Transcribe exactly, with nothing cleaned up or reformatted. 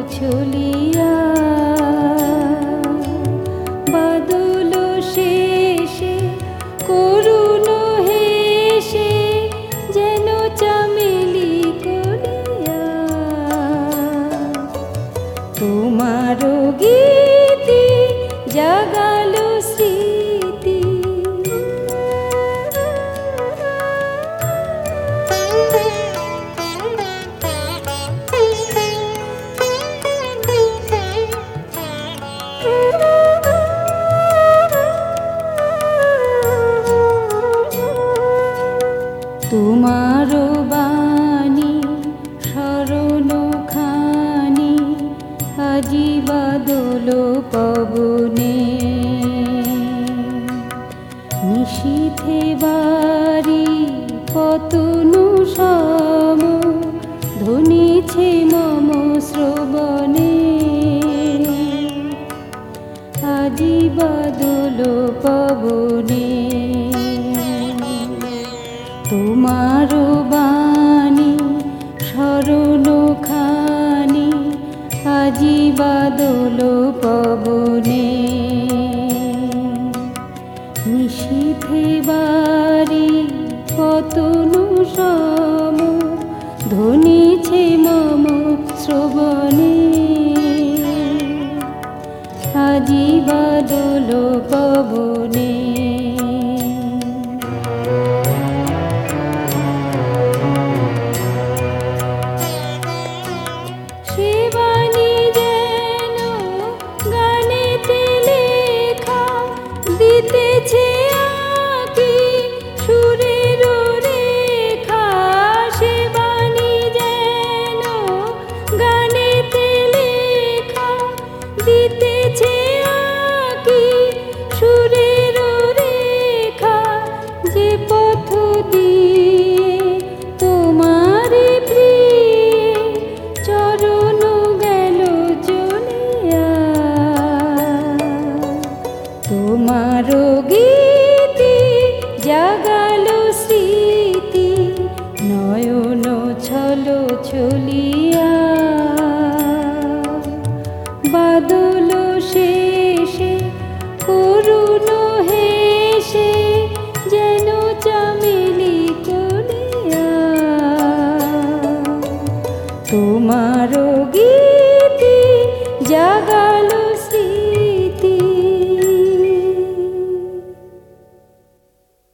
ছলিয়া বাদল শেষে করুণ হেসে যেন চামেলি কলিয়া তোমার গীতি জাগালো স্মৃতি। তোমার বাণী শরণ খানি আজি বাদল পবনে নিশীথে বাড়ি পতনু সম ধ্বনিছে মম শ্রবণে আজি বাদল পবনে তোমার বাণী শরণ খানি আজি বাদল পবনে নিশীথে বাড়ি পতনু সম ধ্বনিছে মম শ্রবণে আজি বাদল পবনে। দিতেছে আঁকি সুরের রেখা সে বাণী যেন গানেতে লেখা দিতেছে আঁকি সুরের রেখা যে পথ দিয়ে তোমার প্রিয় চরণ গেল চলিয়া তোমার গীতি জাগালো স্মৃতি নয়ন ছল ছলিয়া বাদল শেষে করুণ হেসে যেন চামেলি কলিয়া তোমার গীতি